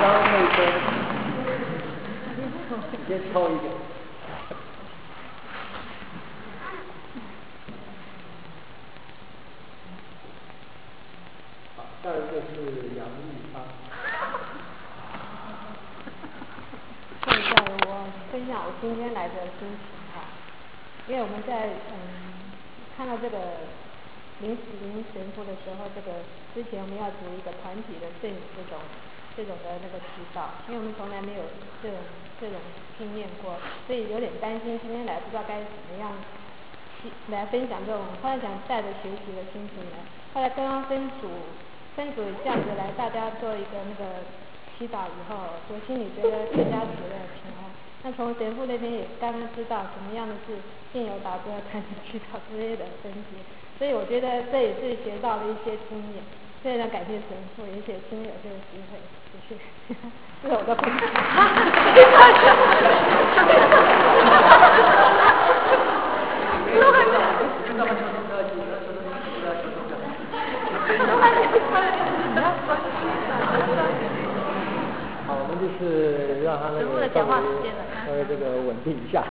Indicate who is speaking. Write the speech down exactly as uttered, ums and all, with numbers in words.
Speaker 1: 张卫生，先抽一个。好，下一个是杨玉芳。
Speaker 2: 现在我分享我今天来的心情哈，因为我们在嗯看到这个林林神父的时候，这个之前我们要组一个团体的这这种这种的那个祈祷，因为我们从来没有这种这种经验过，所以有点担心今天来不知道该怎么样来分享这种，后来想带着学习的心情来，后来刚刚分组分组这样子来，大家做一个那个祈祷以后，我心里觉得更加觉得平安。那从神父那边也刚刚知道什么样的是信友祷告、团体祈祷之类的分析，所以我觉得这也是学到了一些经验。非常感谢神父，也谢亲友这个机会，谢谢。这是我的分享。
Speaker 1: 好，我们就是让他那个稍微稍微这个稳定一下。